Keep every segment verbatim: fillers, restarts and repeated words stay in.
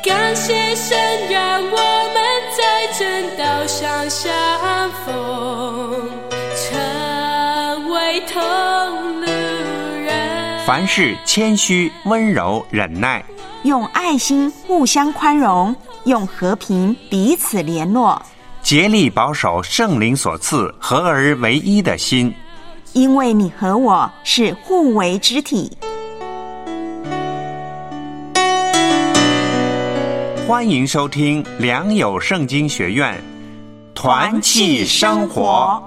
感谢神让我们在正道上相逢，成为同路人。 凡事谦虚温柔忍耐， 用爱心互相宽容，用和平彼此联络， 竭力保守圣灵所赐合而为一的心， 因为你和我是互为肢体。 欢迎收听良友圣经学院团契生活。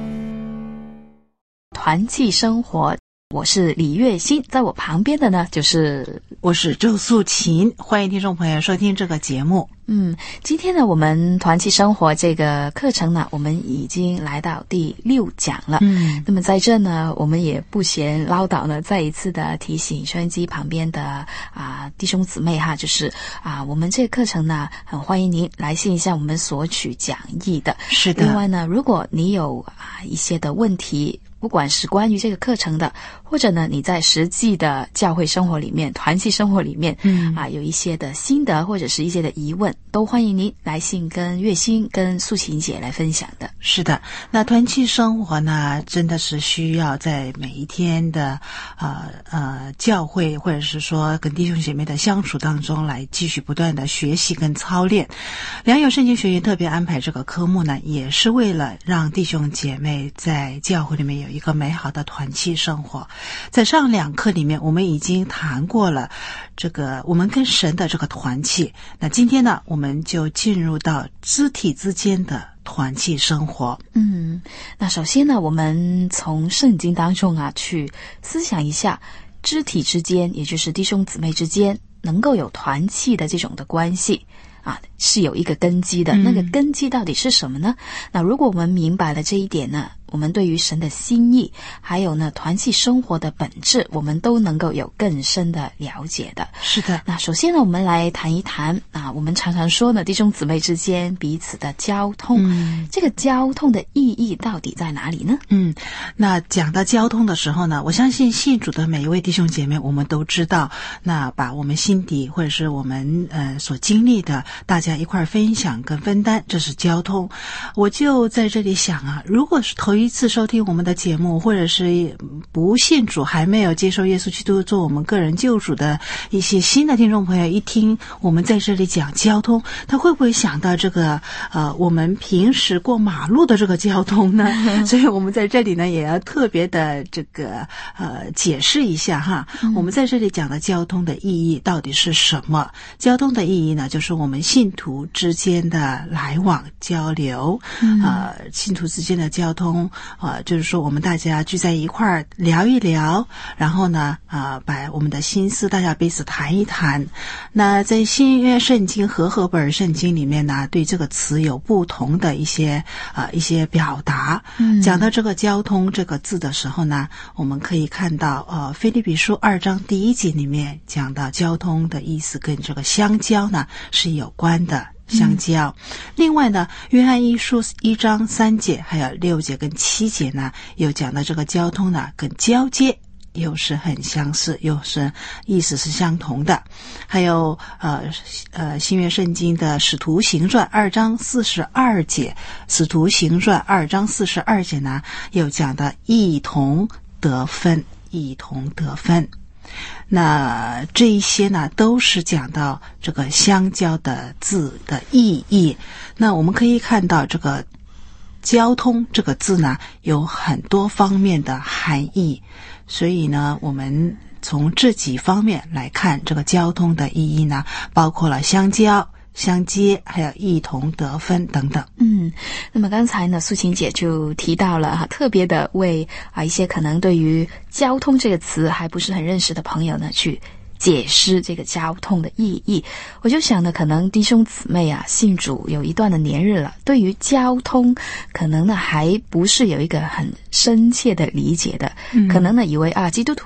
团契生活，我是李月欣，在我旁边的呢就是我是周素琴，欢迎听众朋友收听这个节目。 嗯，今天呢，我们团契生活这个课程呢，我们已经来到第六讲了。嗯，那么在这呢，我们也不嫌唠叨呢，再一次的提醒收音机旁边的啊弟兄姊妹哈，就是啊，我们这个课程呢，很欢迎您来信向我们索取讲义的。 是的。 另外呢，如果你有啊一些的问题，不管是关于这个课程的，或者呢你在实际的教会生活里面、团契生活里面，嗯啊有一些的心得或者是一些的疑问，都欢迎您来信跟月欣、跟素琴姐来分享的。 是的，那团契生活呢，真的是需要在每一天的呃呃教会或者是说跟弟兄姐妹的相处当中，来继续不断的学习跟操练。良友圣经学院特别安排这个科目呢，也是为了让弟兄姐妹在教会里面有一个美好的团契生活。在上两课里面，我们已经谈过了这个我们跟神的这个团契。那今天呢，我们就进入到肢体之间的团契生活。 嗯，那首先呢，我们从圣经当中啊去思想一下肢体之间，也就是弟兄姊妹之间能够有团契的这种的关系啊，是有一个根基的。那个根基到底是什么呢？那如果我们明白了这一点呢，我们对于神的心意，还有呢团契生活的本质，我们都能够有更深的了解的。 是的。 那首先呢，我们来谈一谈啊，我们常常说呢，弟兄姊妹之间彼此的交通，嗯，这个交通的意义到底在哪里呢？ 嗯，那讲到交通的时候呢，我相信信主的每一位弟兄姐妹，我们都知道，那把我们心底或者是我们呃所经历的，大家一块分享跟分担，这是交通。我就在这里想啊，如果是头一次收听我们的节目，或者是不信主还没有接受耶稣基督做我们个人救主的一些新的听众朋友，一听我们在这里讲交通，他会不会想到这个呃我们平时过马路的这个交通呢？所以我们在这里呢也要特别的这个呃解释一下哈，我们在这里讲的交通的意义到底是什么？交通的意义呢，就是我们信徒之间的来往交流，呃信徒之间的交通，呃就是说我们大家聚在一块儿聊一聊，然后呢呃把我们的心思大家彼此谈一谈。那在新约圣经和合本圣经里面呢，对这个词有不同的一些呃一些表达。嗯，讲到这个交通这个字的时候呢，我们可以看到呃腓立比书二章第一节里面讲到交通的意思跟这个相交呢是有关的。相交。另外呢，约翰一书一章三节还有六节跟七节呢，有讲到这个交通呢跟交接又是很相似，又是意思是相同的。还有呃呃新约圣经的使徒行传二章四十二节，使徒行传二章四十二节呢，又讲到一同得分，一同得分。那这一些呢，都是讲到这个相交的字的意义。那我们可以看到这个交通这个字呢，有很多方面的含义，所以呢，我们从这几方面来看这个交通的意义呢，包括了相交、相接，还有一同得分等等。 嗯，那么刚才呢，素琴姐就提到了哈，特别的为啊一些可能对于交通这个词还不是很认识的朋友呢，去解释这个交通的意义。我就想呢，可能弟兄姊妹啊信主有一段的年日了，对于交通可能呢还不是有一个很深切的理解的，嗯、可能呢以为啊基督徒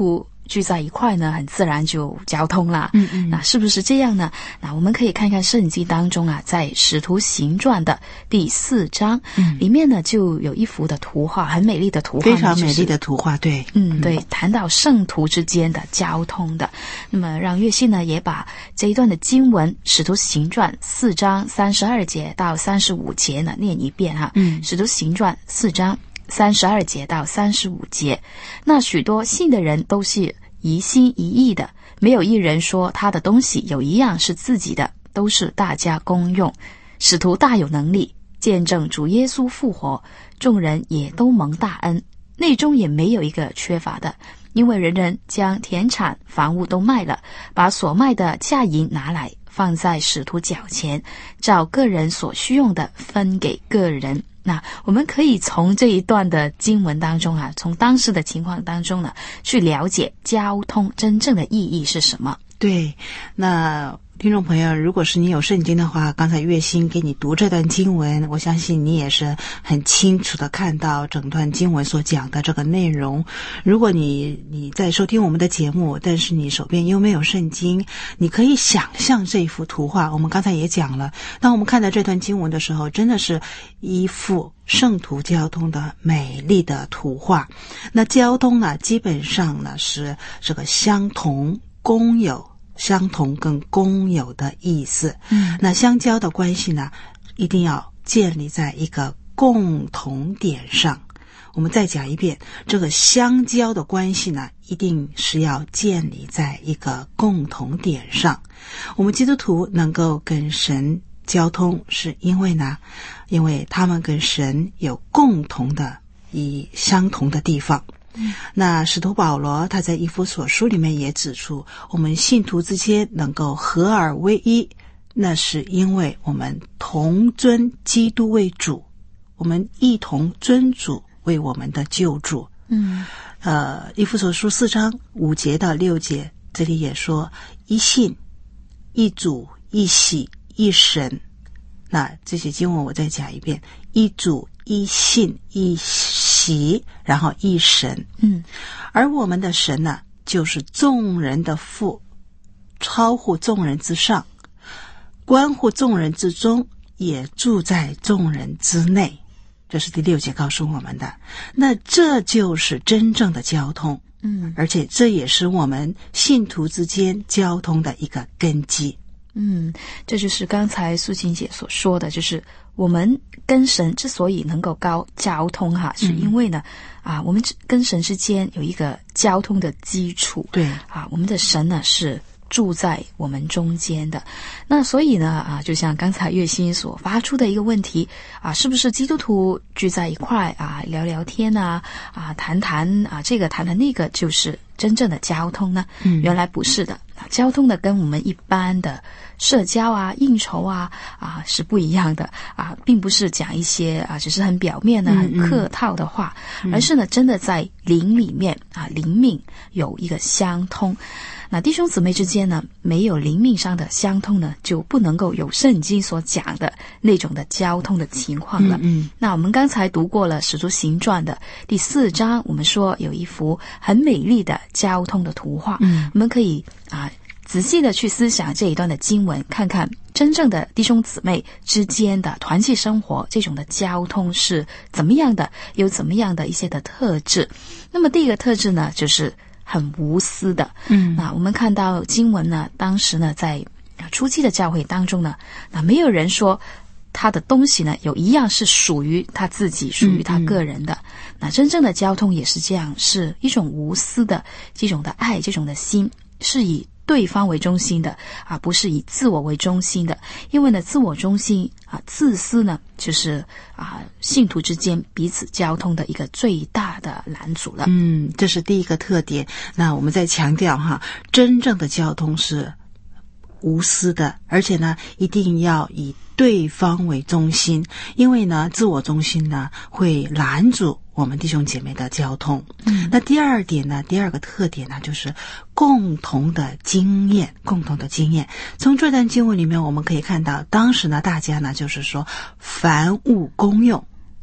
聚在一块呢，很自然就交通啦。 嗯嗯， 那是不是这样呢？那我们可以看看圣经当中啊，在使徒行传的第四章、嗯、里面呢，就有一幅的图画，很美丽的图画， 非常美丽的图画，对， 嗯，对，谈到圣徒之间的交通的。那么让月信呢，也把这一段的经文，使徒行传四章三十二节到三十五节呢，念一遍哈。 嗯， 使徒行传四章三十二节到三十五节，那许多信的人都是一心一意的，没有一人说他的东西有一样是自己的，都是大家公用。使徒大有能力，见证主耶稣复活，众人也都蒙大恩，内中也没有一个缺乏的，因为人人将田产房屋都卖了，把所卖的价银拿来，放在使徒脚前，照个人所需用的分给个人。那我们可以从这一段的经文当中啊，从当时的情况当中呢，去了解交通真正的意义是什么。 对，那听众朋友，如果是你有圣经的话，刚才月心给你读这段经文，我相信你也是很清楚的看到整段经文所讲的这个内容。如果你你在收听我们的节目，但是你手边又没有圣经，你可以想象这一幅图画。我们刚才也讲了，当我们看到这段经文的时候，真的是一幅圣徒交通的美丽的图画。那交通呢，基本上呢是这个相同公有，相同跟公有的意思。 嗯， 那相交的关系呢，一定要建立在一个共同点上。我们再讲一遍，这个相交的关系呢，一定是要建立在一个共同点上。我们基督徒能够跟神交通，是因为呢，因为他们跟神有共同的以相同的地方。那使徒保罗他在以弗所书里面也指出，我们信徒之间能够合而为一，那是因为我们同尊基督为主，我们一同尊主为我们的救主。 嗯， 呃，以弗所书四章五节到六节，这里也说一信一主一喜一神。那这些经文我再讲一遍，一主一信一喜，然后一神。 嗯， 而我们的神呢，就是众人的父，超乎众人之上，关乎众人之中，也住在众人之内。这是第六节告诉我们的。那这就是真正的交通。 嗯， 而且这也是我们信徒之间交通的一个根基。 嗯，这就是刚才素琴姐所说的，就是我们跟神之所以能够高交通哈，是因为呢、嗯、啊，我们跟神之间有一个交通的基础。 对啊，我们的神呢是住在我们中间的。那所以呢啊，就像刚才月心所发出的一个问题啊，是不是基督徒聚在一块啊聊聊天啊啊谈谈啊这个谈谈那个就是真正的交通呢？ 嗯， 原来不是的。交通的跟我们一般的社交啊应酬啊啊是不一样的啊，并不是讲一些啊只是很表面的很客套的话、嗯嗯、而是呢真的在灵里面啊灵命有一个相通。那弟兄姊妹之间呢，没有灵命上的相通呢，就不能够有圣经所讲的那种的交通的情况了。 嗯嗯， 那我们刚才读过了使徒行传的第四章，我们说有一幅很美丽的交通的图画。 嗯， 我们可以啊仔细的去思想这一段的经文，看看真正的弟兄姊妹之间的团契生活，这种的交通是怎么样的，有怎么样的一些的特质。那么第一个特质呢，就是很无私的。 嗯， 那我们看到经文呢，当时呢在初期的教会当中呢，那没有人说他的东西呢有一样是属于他自己，属于他个人的。嗯嗯，那真正的交通也是这样，是一种无私的这种的爱，这种的心是以对方为中心的啊，不是以自我为中心的。因为呢，自我中心啊，自私呢，就是啊，信徒之间彼此交通的一个最大的拦阻了。 嗯，这是第一个特点。那我们再强调哈，真正的交通是无私的，而且呢，一定要以对方为中心，因为呢，自我中心呢会拦阻我们弟兄姐妹的交通。 嗯， 那第二点呢，第二个特点呢，就是共同的经验，共同的经验。从这段经文里面，我们可以看到，当时呢，大家呢就是说凡物公用。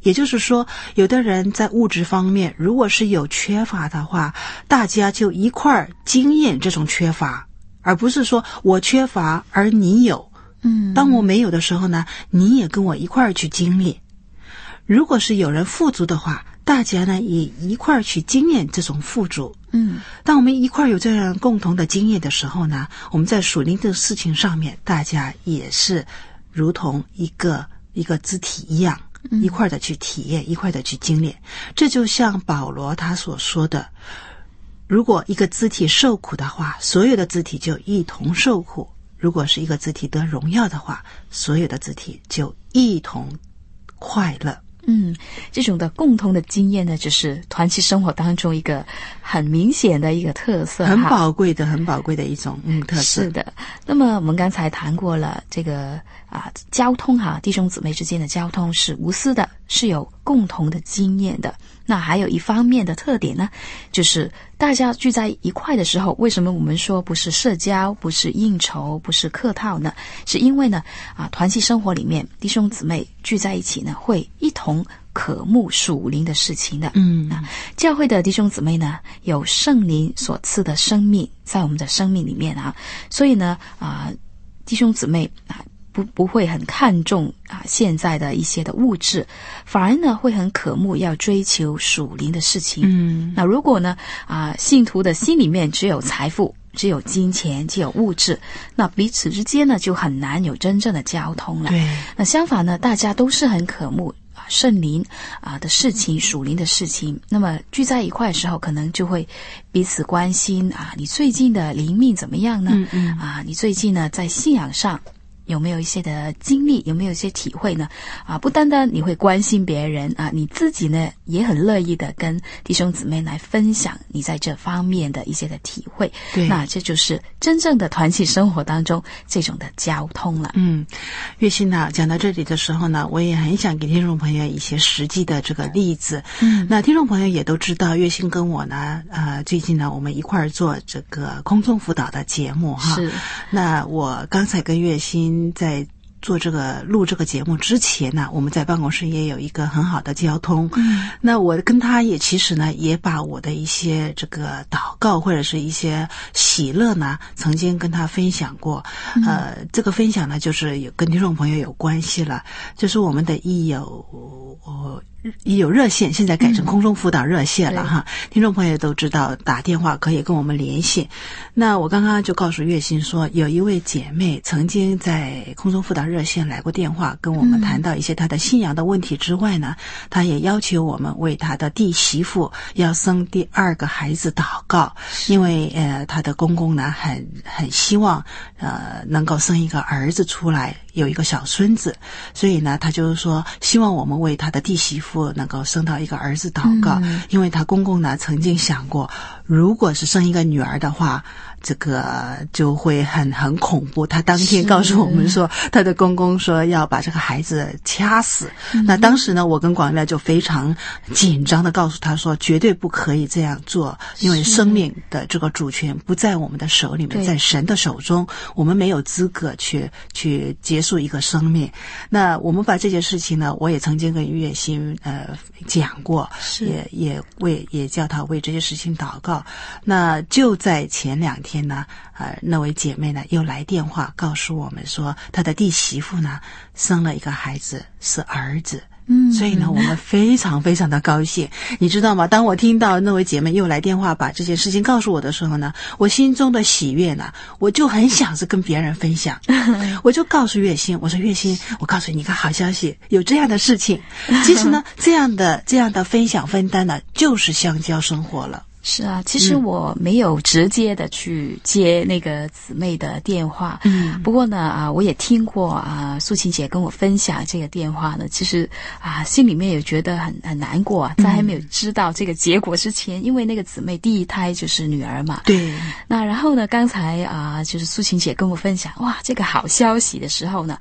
也就是说，有的人在物质方面如果是有缺乏的话，大家就一块儿经验这种缺乏，而不是说我缺乏而你有。 嗯， 当我没有的时候呢，你也跟我一块儿去经历。如果是有人富足的话，大家呢也一块儿去经验这种富足。 嗯， 当我们一块儿有这样共同的经验的时候呢，我们在属灵的事情上面，大家也是如同一个一个肢体一样，一块儿的去体验，一块儿的去经历。这就像保罗他所说的，如果一个肢体受苦的话，所有的肢体就一同受苦；如果是一个肢体得荣耀的话，所有的肢体就一同快乐。 嗯，这种的共同的经验呢，就是团契生活当中一个很明显的一个特色， 很宝贵的、很宝贵的一种嗯特色。 是的。那么我们刚才谈过了这个啊，交通哈，弟兄姊妹之间的交通是无私的，是有共同的经验的。那还有一方面的特点呢，就是大家聚在一块的时候，为什么我们说不是社交，不是应酬，不是客套呢？是因为呢，啊，团契生活里面弟兄姊妹聚在一起呢，会一同渴慕属灵的事情的。 嗯， 啊，教会的弟兄姊妹呢，有圣灵所赐的生命在我们的生命里面啊，所以呢，啊，弟兄姊妹啊。不不会很看重啊现在的一些的物质，反而呢会很渴慕要追求属灵的事情。 嗯， 那如果呢啊信徒的心里面只有财富，只有金钱，只有物质，那彼此之间呢就很难有真正的交通了。 对， 那相反呢，大家都是很渴慕啊圣灵啊的事情，属灵的事情。那么聚在一块的时候，可能就会彼此关心啊，你最近的灵命怎么样呢？ 嗯嗯啊，你最近呢在信仰上有没有一些的经历，有没有一些体会呢？啊，不单单你会关心别人啊，你自己呢也很乐意的跟弟兄姊妹来分享你在这方面的一些的体会。 对， 那这就是真正的团契生活当中这种的交通了。 嗯，月馨呢讲到这里的时候呢，我也很想给听众朋友一些实际的这个例子。 嗯， 那听众朋友也都知道，月馨跟我呢，呃，最近呢我们一块儿做这个空中辅导的节目哈。 是。 那我刚才跟月馨在做这个录这个节目之前呢，我们在办公室也有一个很好的交通。 嗯， 那我跟他也其实呢，也把我的一些这个祷告或者是一些喜乐呢，曾经跟他分享过。 嗯、 呃，这个分享呢，就是有跟听众朋友有关系了，就是我们的益友呃也有热线，现在改成空中辅导热线了、嗯、哈。听众朋友都知道，打电话可以跟我们联系。那我刚刚就告诉月馨说，有一位姐妹曾经在空中辅导热线来过电话，跟我们谈到一些她的信仰的问题之外呢，嗯、她也要求我们为她的弟媳妇要生第二个孩子祷告，因为呃她的公公呢很很希望呃能够生一个儿子出来，有一个小孙子，所以呢她就是说希望我们为她的弟媳妇能够生到一个儿子祷告、嗯、因为他公公呢曾经想过，如果是生一个女儿的话，这个就会很很恐怖。他当天告诉我们说，他的公公说要把这个孩子掐死、嗯、那当时呢我跟广亮就非常紧张的告诉他说，绝对不可以这样做，因为生命的这个主权不在我们的手里面，在神的手中，我们没有资格去去结束一个生命。那我们把这件事情呢，我也曾经跟月馨呃讲过，也也为也叫他为这些事情祷告。那就在前两天呢，呃，那位姐妹呢又来电话告诉我们说，她的弟媳妇呢生了一个孩子，是儿子。嗯，所以呢，我们非常非常的高兴，你知道吗？当我听到那位姐妹又来电话把这件事情告诉我的时候呢，我心中的喜悦呢，我就很想是跟别人分享，我就告诉月馨，我说月馨，我告诉你一个好消息，有这样的事情。其实呢，这样的这样的分享分担呢，就是相交生活了。 是啊，其实我没有直接的去接那个姊妹的电话，嗯，不过呢啊，我也听过啊，素琴姐跟我分享这个电话呢，其实啊，心里面也觉得很很难过啊，在还没有知道这个结果之前，嗯、因为那个姊妹第一胎就是女儿嘛， 对。 那然后呢，刚才啊，就是素琴姐跟我分享哇，这个好消息的时候呢。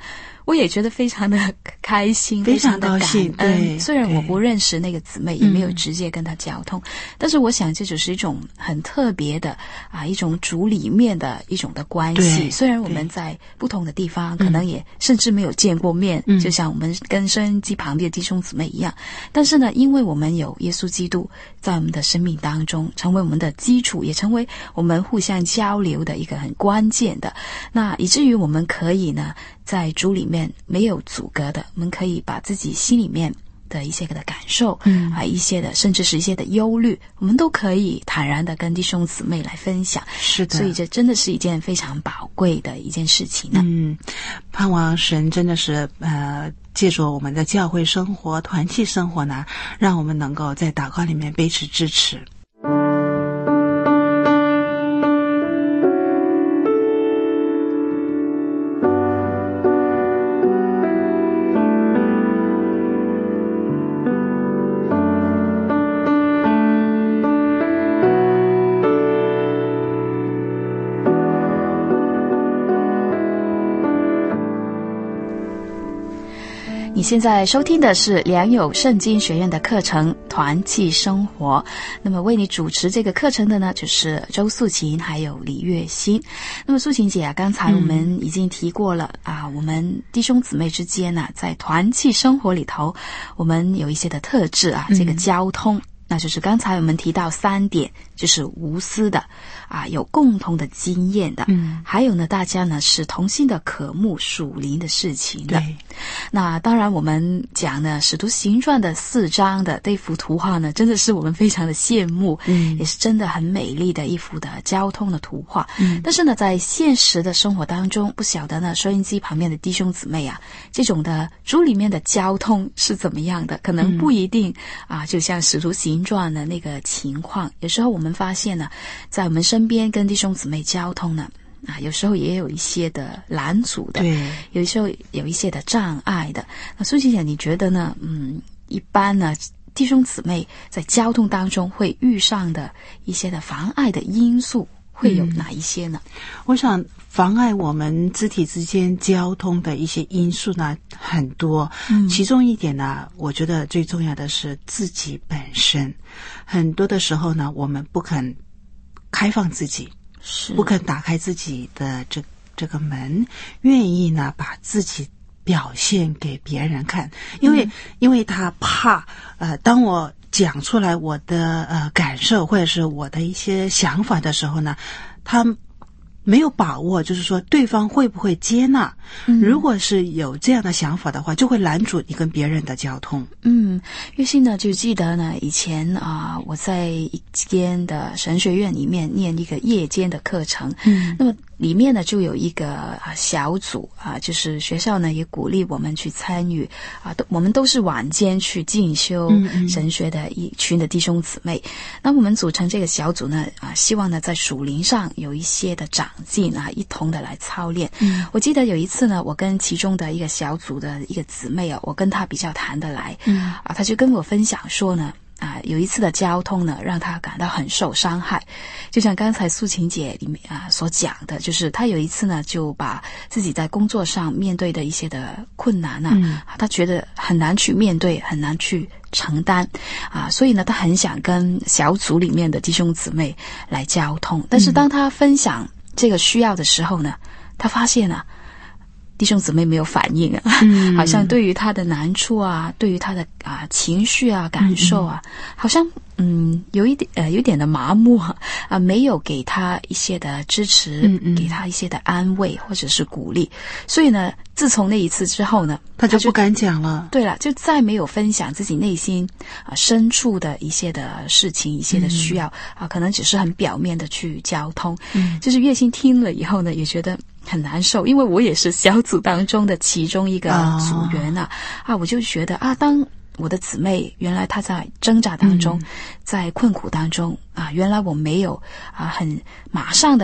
我也觉得非常的开心， 非常的感高兴。 恩。 对， 虽然我不认识那个姊妹，也没有直接跟她交通，嗯、但是我想这只是一种很特别的啊，一种主里面的一种的关系。虽然我们在不同的地方，可能也甚至没有见过面，嗯、就像我们跟收音机旁边的弟兄姊妹一样，但是呢，因为我们有耶稣基督在我们的生命当中，成为我们的基础，也成为我们互相交流的一个很关键的，那以至于我们可以呢，在主里面没有阻隔的，我们可以把自己心里面的一些的感受，嗯啊，一些的甚至是一些的忧虑，我们都可以坦然的跟弟兄姊妹来分享。 是的， 所以这真的是一件非常宝贵的一件事情呢。 嗯，盼望神真的是呃。借助我们的教会生活、团契生活呢，让我们能够在祷告里面彼此支持。 你现在收听的是良友圣经学院的课程团契生活，那么为你主持这个课程的呢，就是周素琴还有李月欣。那么素琴姐啊，刚才我们已经提过了、嗯、啊，我们弟兄姊妹之间啊，在团契生活里头，我们有一些的特质啊，这个交通、嗯、那就是刚才我们提到三点，就是无私的啊，有共同的经验的，嗯，还有呢，大家呢是同心的渴慕属灵的事情的。 对， 那当然我们讲呢，使徒行传的四章的这幅图画呢，真的是我们非常的羡慕，嗯，也是真的很美丽的一幅的交通的图画。嗯，但是呢，在现实的生活当中，不晓得呢，收音机旁边的弟兄姊妹啊，这种的主里面的交通是怎么样的？可能不一定、嗯、啊，就像使徒行传的那个情况，有时候我们发现呢，在我们身边跟弟兄姊妹交通呢，啊，有时候也有一些的拦阻的，对，有时候有一些的障碍的。那苏琪姐，你觉得呢？嗯，一般呢，弟兄姊妹在交通当中会遇上的一些的妨碍的因素会有哪一些呢？ 嗯、我想妨碍我们肢体之间交通的一些因素呢很多，嗯，其中一点呢，我觉得最重要的是自己本身。很多的时候呢，我们不肯开放自己，是不肯打开自己的这这个门，愿意呢把自己表现给别人看，因为、嗯、因为他怕呃，当我讲出来我的呃感受或者是我的一些想法的时候呢，他没有把握，就是说对方会不会接纳、嗯、如果是有这样的想法的话，就会拦阻你跟别人的交通。 嗯，月信呢就记得呢，以前啊、呃，我在一间的神学院里面念一个夜间的课程，嗯，那么里面呢就有一个啊小组啊，就是学校呢也鼓励我们去参与啊，都我们都是晚间去进修神学的一群的弟兄姊妹。嗯嗯，那我们组成这个小组呢啊，希望呢在属灵上有一些的长进啊，一同的来操练。嗯，我记得有一次呢，我跟其中的一个小组的一个姊妹啊，我跟她比较谈得来，嗯啊，她就跟我分享说呢。啊，有一次的交通呢，让他感到很受伤害。就像刚才素琴姐里面啊所讲的，就是他有一次呢，就把自己在工作上面对的一些的困难啊，嗯、他觉得很难去面对，很难去承担啊，所以呢，他很想跟小组里面的弟兄姊妹来交通。但是当他分享这个需要的时候呢，他发现啊。弟兄姊妹没有反应啊、嗯，好像对于他的难处啊，对于他的啊情绪啊感受啊，嗯、好像嗯有一点呃有点的麻木啊，啊没有给他一些的支持，嗯嗯，给他一些的安慰或者是鼓励，所以呢，自从那一次之后呢， 他就不敢讲了。 对了，就再没有分享自己内心啊深处的一些的事情，一些的需要、嗯、啊，可能只是很表面的去交通。嗯，就是月心听了以后呢，也觉得。很难受，因为我也是小组当中的其中一个组员啊、哦、啊，我就觉得啊，当我的姊妹原来她在挣扎当中、嗯、在困苦当中啊，原来我没有啊很马上的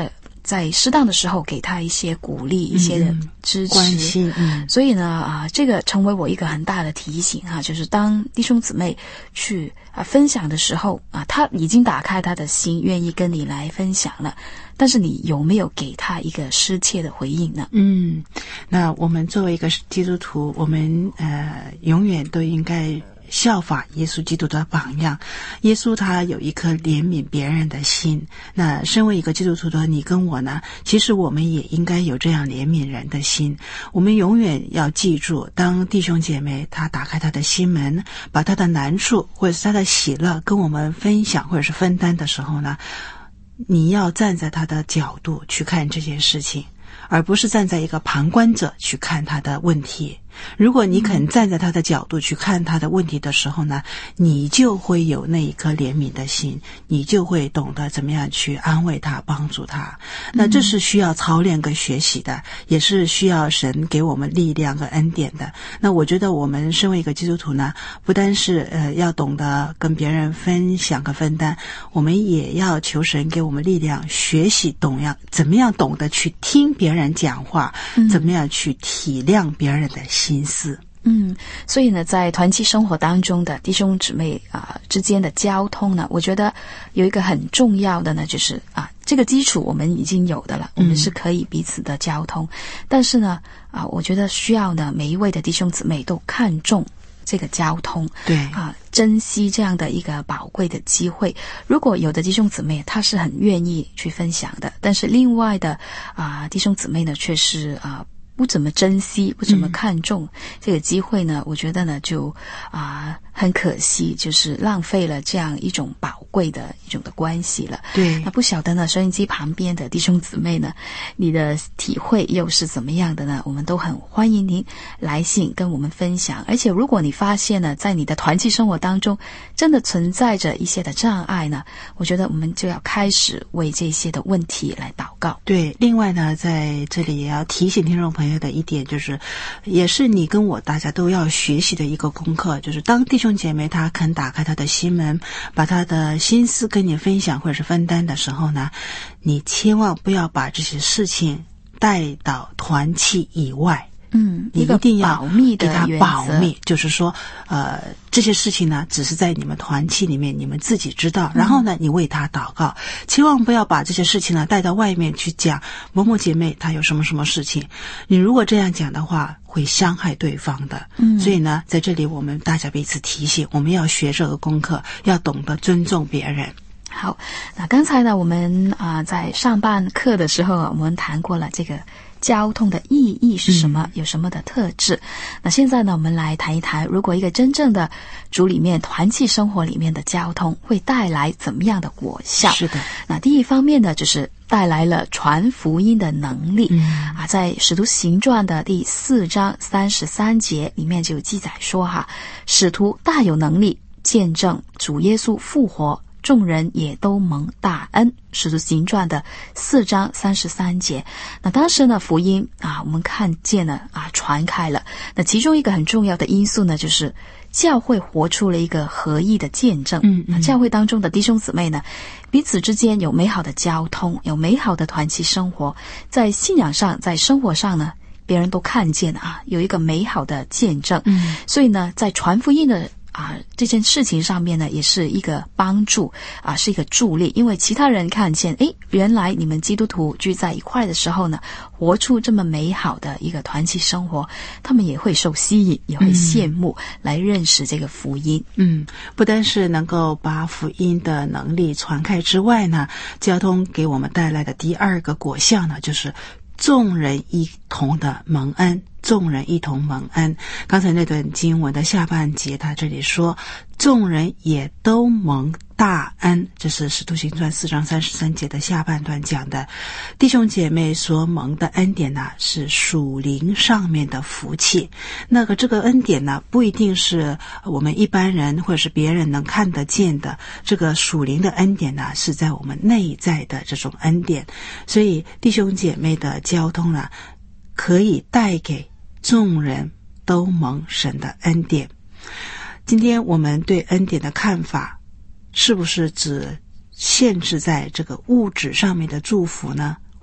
在适当的时候给他一些鼓励，一些的支持、 关心。嗯， 所以呢啊，这个成为我一个很大的提醒哈、啊，就是当弟兄姊妹去啊分享的时候啊，他已经打开他的心，愿意跟你来分享了，但是你有没有给他一个深切的回应呢？ 嗯，那我们作为一个基督徒，我们呃永远都应该效法耶稣基督的榜样。耶稣他有一颗怜悯别人的心，那身为一个基督徒的你跟我呢，其实我们也应该有这样怜悯人的心。我们永远要记住，当弟兄姐妹他打开他的心门，把他的难处或者是他的喜乐跟我们分享或者是分担的时候呢，你要站在他的角度去看这件事情，而不是站在一个旁观者去看他的问题。如果你肯站在他的角度去看他的问题的时候呢，你就会有那一颗怜悯的心，你就会懂得怎么样去安慰他，帮助他。那这是需要操练跟学习的，也是需要神给我们力量和恩典的。那我觉得我们身为一个基督徒呢，不单是呃要懂得跟别人分享和分担，我们也要求神给我们力量，学习懂样怎么样懂得去听别人讲话，嗯、怎么样去体谅别人的心心思。 嗯，所以呢，在团契生活当中的弟兄姊妹啊、呃、之间的交通呢，我觉得有一个很重要的呢，就是啊，这个基础我们已经有的了，我们是可以彼此的交通。嗯、但是呢，啊，我觉得需要呢，每一位的弟兄姊妹都看重这个交通， 对啊，珍惜这样的一个宝贵的机会。如果有的弟兄姊妹他是很愿意去分享的，但是另外的啊弟兄姊妹呢，却是啊。不怎么珍惜，不怎么看重这个机会呢，嗯、我觉得呢就啊、呃、很可惜，就是浪费了这样一种宝贵的一种的关系了。 对， 那不晓得呢，收音机旁边的弟兄姊妹呢，你的体会又是怎么样的呢？我们都很欢迎您来信跟我们分享。而且如果你发现呢，在你的团契生活当中真的存在着一些的障碍呢，我觉得我们就要开始为这些的问题来祷告。 对，另外呢，在这里也要提醒听众朋友的一点，就是也是你跟我大家都要学习的一个功课，就是当弟兄姐妹他肯打开他的心门，把他的心思跟你分享或者是分担的时候呢，你千万不要把这些事情带到团契以外。 嗯， 你一定要保密的给他保密，就是说，呃，这些事情呢，只是在你们团契里面你们自己知道，然后呢，你为他祷告，千万不要把这些事情呢带到外面去讲。某某姐妹她有什么什么事情，你如果这样讲的话，会伤害对方的。嗯，所以呢，在这里我们大家彼此提醒，我们要学这个功课，要懂得尊重别人。 好，那刚才呢，我们啊、呃、在上半课的时候啊，我们谈过了这个交通的意义是什么，嗯、有什么的特质。那现在呢，我们来谈一谈，如果一个真正的主里面团契生活里面的交通会带来怎么样的果效？ 是的。 那第一方面呢，就是带来了传福音的能力。 嗯、 啊，在使徒行传的第四章三十三节里面就有记载说哈，使徒大有能力见证主耶稣复活，众人也都蒙大恩。使徒行传的四章三十三节。那当时呢，福音啊，我们看见了啊，传开了。那其中一个很重要的因素呢，就是教会活出了一个合一的见证。嗯嗯，教会当中的弟兄姊妹呢，彼此之间有美好的交通，有美好的团契生活，在信仰上，在生活上呢，别人都看见啊，有一个美好的见证。嗯，所以呢，在传福音的啊，这件事情上面呢，也是一个帮助啊，是一个助力。因为其他人看见，诶，原来你们基督徒聚在一块的时候呢，活出这么美好的一个团契生活，他们也会受吸引，也会羡慕，嗯、来认识这个福音。 嗯，不单是能够把福音的能力传开之外呢，交通给我们带来的第二个果效呢，就是众人一同的蒙恩。众人一同蒙恩。刚才那段经文的下半节，他这里说众人也都蒙大恩，这是使徒行传四章三十三节的下半段讲的。弟兄姐妹所蒙的恩典呢，是属灵上面的福气。那个这个恩典呢，不一定是我们一般人或者是别人能看得见的，这个属灵的恩典呢，是在我们内在的这种恩典。所以弟兄姐妹的交通呢，可以带给众人都蒙神的恩典。今天我们对恩典的看法，是不是只限制在这个物质上面的祝福呢？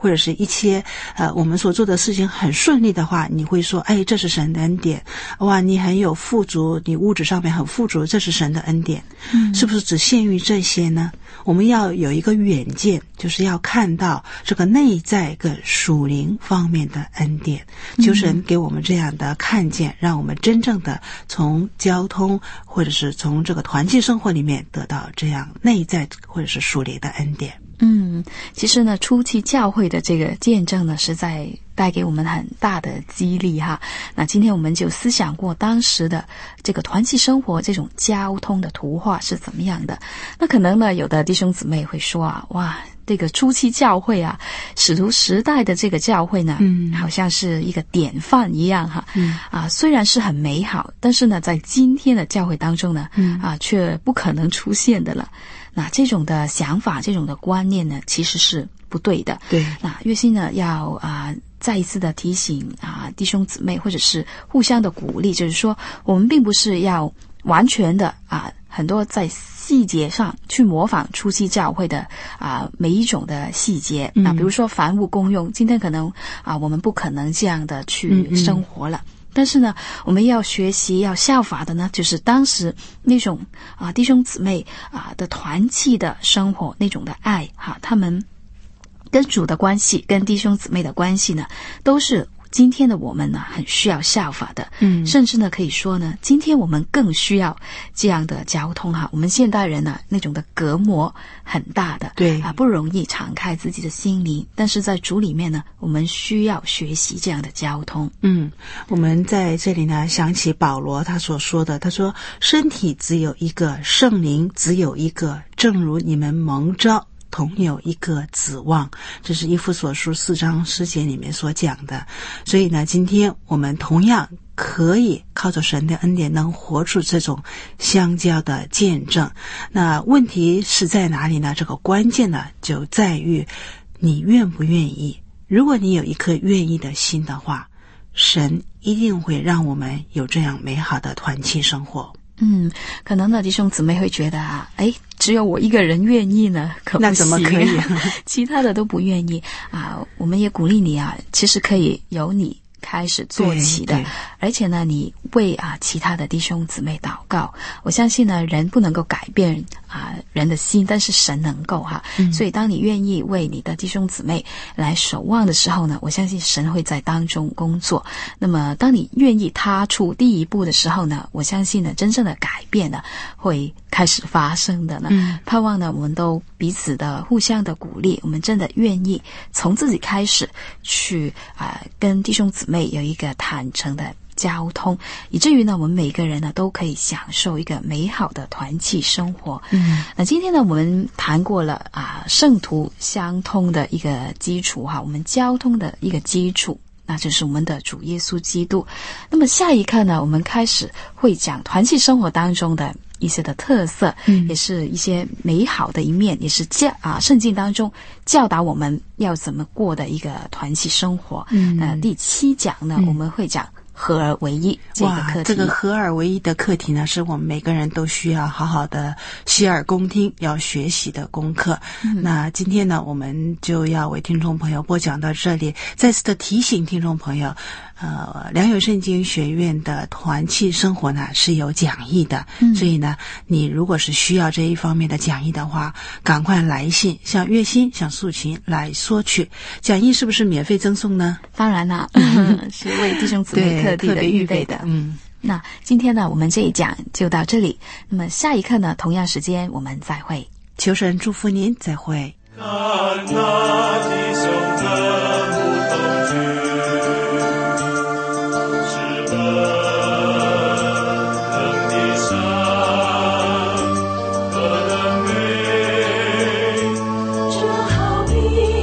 或者是一切呃我们所做的事情很顺利的话，你会说，哎，这是神的恩典。哇，你很有富足，你物质上面很富足，这是神的恩典。嗯，是不是只限于这些呢？我们要有一个远见，就是要看到这个内在跟属灵方面的恩典。求神给我们这样的看见，让我们真正的从交通或者是从这个团契生活里面得到这样内在或者是属灵的恩典。 嗯，其实呢，初期教会的这个见证呢，实在带给我们很大的激励哈。那今天我们就思想过当时的这个团契生活这种交通的图画是怎么样的。那可能呢，有的弟兄姊妹会说啊，哇，这个初期教会啊，使徒时代的这个教会呢，嗯，好像是一个典范一样哈。嗯，啊，虽然是很美好，但是呢，在今天的教会当中呢，嗯，啊，却不可能出现的了。那这种的想法，这种的观念呢，其实是不对的。对。那月馨呢，要啊、呃、再一次的提醒啊、呃、弟兄姊妹，或者是互相的鼓励，就是说，我们并不是要完全的啊、呃、很多在细节上去模仿初期教会的啊、呃、每一种的细节啊、呃，比如说凡物公用，今天可能啊、呃、我们不可能这样的去生活了。嗯嗯，但是呢，我们要学习要效法的呢，就是当时那种啊弟兄姊妹啊的团契的生活，那种的爱哈，他们跟主的关系，跟弟兄姊妹的关系呢，都是今天的我们呢很需要效法的。嗯，甚至呢可以说呢，今天我们更需要这样的交通哈。我们现代人呢那种的隔膜很大的，对啊，不容易敞开自己的心灵。但是在主里面呢，我们需要学习这样的交通。嗯， 我们在这里呢想起保罗他所说的，他说身体只有一个，圣灵只有一个，正如你们蒙召同有一个指望，这是以弗所书四章十节里面所讲的。所以呢，今天我们同样可以靠着神的恩典能活出这种相交的见证。那问题是在哪里呢？这个关键呢就在于你愿不愿意。如果你有一颗愿意的心的话，神一定会让我们有这样美好的团契生活。 嗯，可能呢弟兄姊妹会觉得啊，哎，只有我一个人愿意呢，可不行， 那怎么可以其他的都不愿意啊。我们也鼓励你啊，其实可以由你开始做起的，而且呢你为啊其他的弟兄姊妹祷告。我相信呢人不能够改变啊人的心，但是神能够哈、嗯、所以当你愿意为你的弟兄姊妹来守望的时候呢，我相信神会在当中工作。那么当你愿意踏出第一步的时候呢，我相信呢真正的改变呢会开始发生的呢、嗯、盼望呢我们都彼此的互相的鼓励，我们真的愿意从自己开始去啊、呃、跟弟兄姊妹有一个坦诚的交通，以至于呢我们每个人呢都可以享受一个美好的团契生活。嗯，那今天呢我们谈过了啊圣徒相通的一个基础哈，我们交通的一个基础，那就是我们的主耶稣基督。那么下一课呢，我们开始会讲团契生活当中的一些的特色，嗯，也是一些美好的一面，也是教啊圣经当中教导我们要怎么过的一个团契生活。嗯，呃，第七讲呢、嗯，我们会讲合而为一这个课题。 这个合而为一的课题呢，是我们每个人都需要好好的洗耳恭听，要学习的功课。嗯、那今天呢，我们就要为听众朋友播讲到这里，再次的提醒听众朋友，呃，良友圣经学院的团契生活呢是有讲义的、嗯，所以呢，你如果是需要这一方面的讲义的话，赶快来信向月馨、向素琴来索取。讲义是不是免费赠送呢？ 当然啦，嗯、是为弟兄姊妹特地的预备的。嗯，那今天呢，我们这一讲就到这里。那么下一课呢，同样时间我们再会。 求神祝福您，再会。 看那弟兄的不同居。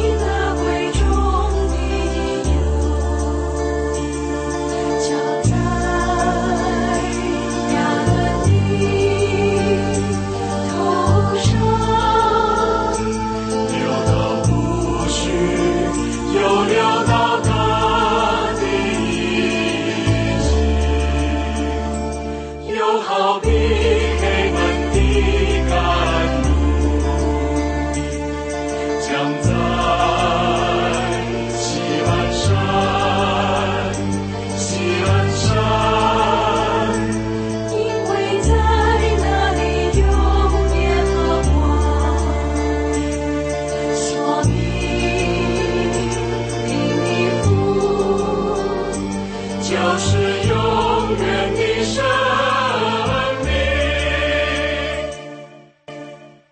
就在